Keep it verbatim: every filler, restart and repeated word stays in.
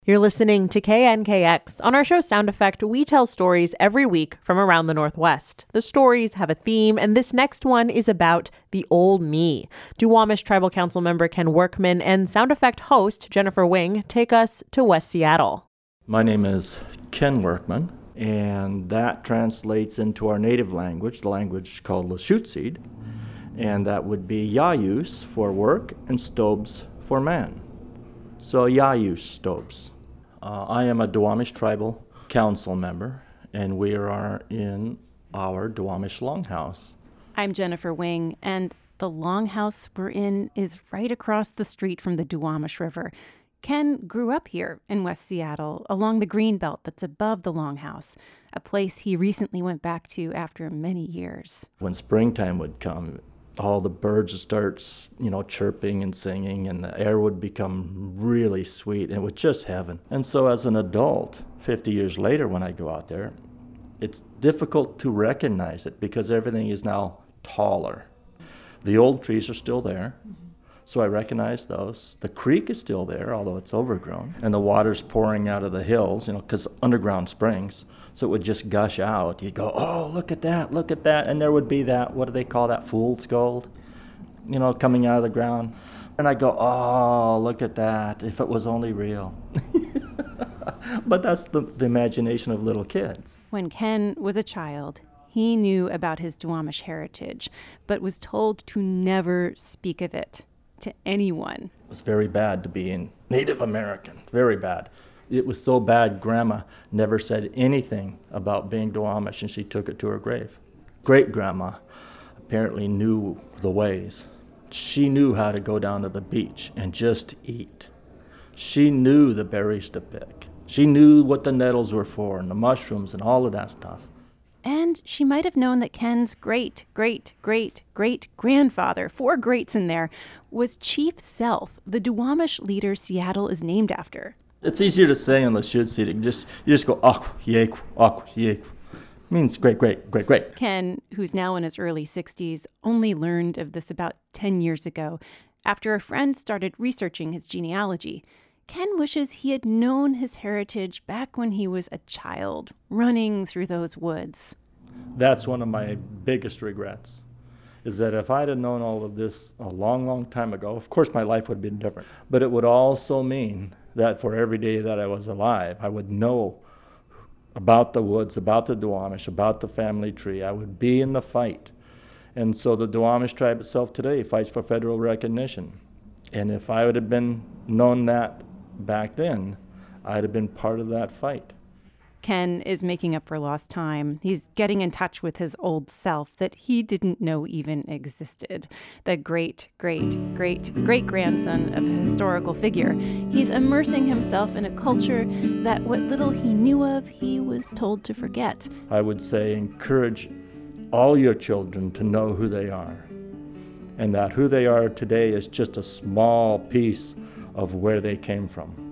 You're listening to K N K X. On our show Sound Effect, we tell stories every week from around the Northwest. The stories have a theme, and this next one is about the Old Me. Duwamish Tribal Council member Ken Workman and Sound Effect host Jennifer Wing take us to West Seattle. My name is Ken Workman, and that translates into our native language, the language called Lushootseed, and that would be Yayus for work and Stobes for man. So Yayus Stobes. Uh, I am a Duwamish Tribal Council member, and we are in our Duwamish Longhouse. I'm Jennifer Wing, and the Longhouse we're in is right across the street from the Duwamish River. Ken grew up here in West Seattle, along the green belt that's above the Longhouse, a place he recently went back to after many years. When springtime would come, all the birds would start, you know, chirping and singing, and the air would become really sweet, and it was just heaven. And so as an adult, fifty years later when I go out there, it's difficult to recognize it because everything is now taller. The old trees are still there, mm-hmm. so I recognize those. The creek is still there, although it's overgrown, and the water's pouring out of the hills, you know, because underground springs. So it would just gush out. You'd go, oh, look at that, look at that. And there would be that, what do they call that, fool's gold, you know, coming out of the ground. And I'd go, oh, look at that, if it was only real. But that's the, the imagination of little kids. When Ken was a child, he knew about his Duwamish heritage, but was told to never speak of it to anyone. It was very bad to be in Native American, very bad. It was so bad, Grandma never said anything about being Duwamish, and she took it to her grave. Great-grandma apparently knew the ways. She knew how to go down to the beach and just eat. She knew the berries to pick. She knew what the nettles were for and the mushrooms and all of that stuff. And she might have known that Ken's great, great, great, great grandfather, four greats in there, was Chief Self, the Duwamish leader Seattle is named after. It's easier to say on the Lushootseed. You just you just go akw yeku akw yeku. Means great, great, great, great. Ken, who's now in his early sixties, only learned of this about ten years ago after a friend started researching his genealogy. Ken wishes he had known his heritage back when he was a child, running through those woods. That's one of my biggest regrets, is that if I'd have known all of this a long, long time ago, of course my life would have been different. But it would also mean that for every day that I was alive, I would know about the woods, about the Duwamish, about the family tree. I would be in the fight. And so the Duwamish tribe itself today fights for federal recognition. And if I would have been known that back then, I'd have been part of that fight. Ken is making up for lost time. He's getting in touch with his old self that he didn't know even existed. The great, great, great, great grandson of a historical figure. He's immersing himself in a culture that what little he knew of, he was told to forget. I would say encourage all your children to know who they are. And that who they are today is just a small piece of where they came from.